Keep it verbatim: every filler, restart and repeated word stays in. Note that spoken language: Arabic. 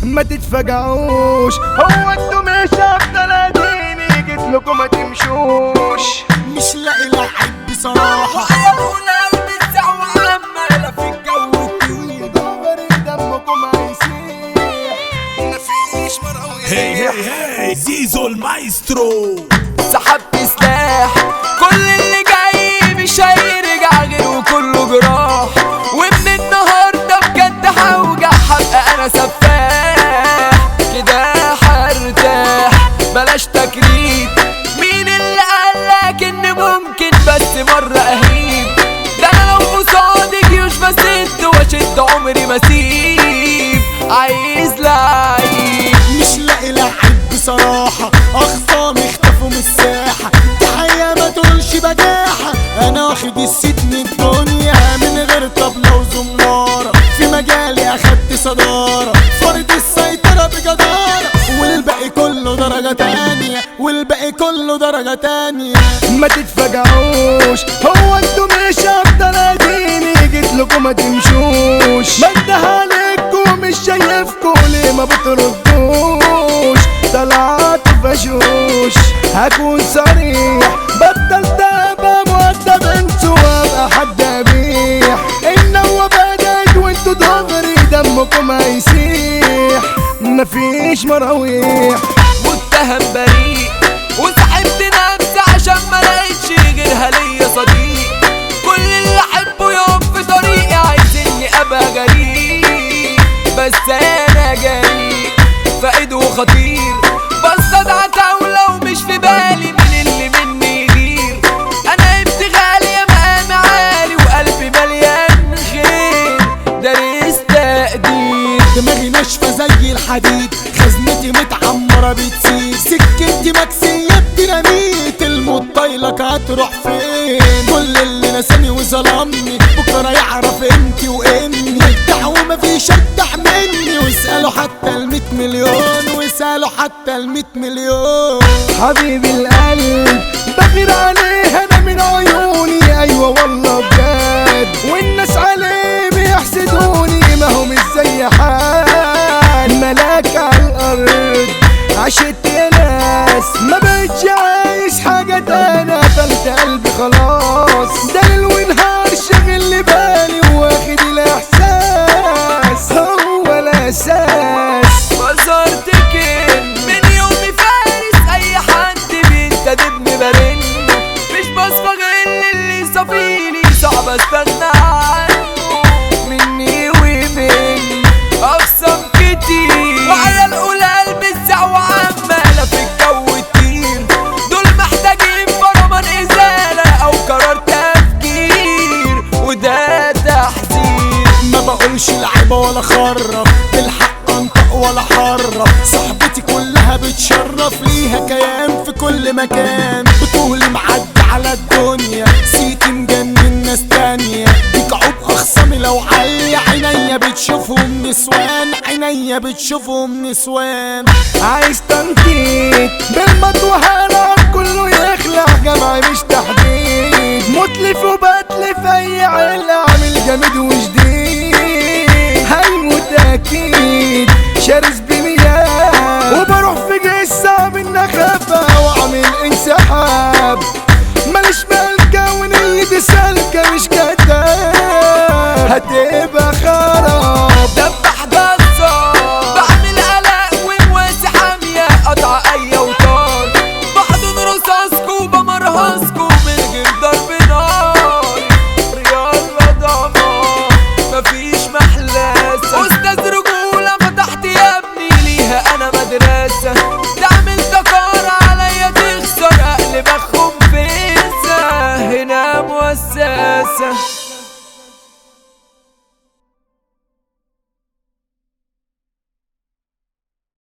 ما تتفجعوش، هو انتوا مش افضل اديني جيت لكم ما تمشوش. مش لاقي لعيب بصراحة وقول قلبي السعوة عمالة في الجو الطويل، دغري دمكم هيسيح مفيش مراويح. هي هي هي زيزو المايسترو. سحبت سلاح كل اللي جاي مش هيرجع غير وكله جراح، ومن النهارده بجد هوجع حبقى انا سفاح كده هرتاح بلاش تكريت. مين اللي قالك ان ممكن بس مرة اهيب؟ ده انا لو قصادي جيوش بسد واشد عمري ما اسيب. عايز لعيب مش لاقي لعيب بصراحة، اخصامي اختفوا من الساحة، دي حقيقة ما تقولش بجاحة. انا واخد الست من الدنيا من غير طبلة وزمارة، في مجالي اخدت صدارة، فرض السيطرة بجدارة، والباقي كله درجة تانية، والباقي كله درجة تانية. ما تتفجعوش، هو انتوا مش افضل اديني جيت لكم ما تمشوش. بنده عليكم مش شايفكم ليه ما بتردوش؟ طلعت فشوش هكون صريح، بطلت ابقى مؤدب انتوا وابقى حد ابيح. النوة بدأت وانتوا دغري دمكم هيسيح مفيش مراويح. متهم بريء وسحبت نفسي عشان ما لقيتش غيرها ليا صديق. كل اللي احبه يقف في طريقي عايزني ابقى جريء، بس انا جريء فايد وخطير، بصطاد عتاولة ومش في بالي مين اللي مني يغير. انا ابتغالي يا مقام عالي وقلبي مليان خير، دارس تقدير. دماغي ناشفة زي الحديد، خزنتي متعمرة بتسيب، سكتي مكسية بديناميت، الموت طايلك هتروح فين؟ كل اللي نساني وظلمني بكرة يعرف انتي واني، ادع ومفيش ادع مني، واسألوا حتى الميت مليون، واسألوا حتى الميت مليون. حبيبي القلب بغير عليه انا من عيوني، ايوه والله بجد، والناس عليه بيحسدوني، ما هو مش زي حال ملاك على الارض. عشت يا ناس ما بقتش عايز حاجة تانية، قفلت قلبي خلاص، ده ليل ونهار شاغل لي بالي واخد الاحساس هو الاساس. بصرتكن من يومي فارس اي حد بينتدبني برن، مش بصفى غير اللي صفيلي صعب استغنى عنه، مني ومن اقسم كتير، وعلى القلال بالسعوة عمالة في الجو تطير. دول محتاجين فرمان ازالة او قرار تفكير، وده تحذير. ما بقولش لعيبة ولا خرف، بالحق انطق ولا حرف، صحبتي كلها بتشرف، ليها كيان في كل مكان، بطولي معدي على الدنيا، سيتي مجنن ناس تانية، ديك عوب اخصامي لو علي، عينيا بتشوفهم نسوان، عينيا بتشوفهم نسوان. عايز تنطيط بالمطوة هلعب كله يخلع، جمعي مش تحديد، متلف وبتلف اي عيل اعمل جامد وجديد، هيموت اكيد شرس بمياه، وبروح في جسة بالنخافة واعمل انسحاب، ماليش مالكة ونيتي سالكة مش كداب، هتبقى خراب. دبح جزار بعمل قلق ومواسي حامية، قطع اي اوتار، بحضن رصاصكو وبمرهصكو من غير ضرب نار. يلا ضمان مفيش محلاسة، استاذ رجولة فتحت يا ابني ليها انا مدرسة، تعمل دكار عليا تخسر اقلب اخم فيسة، هنا مؤسسة.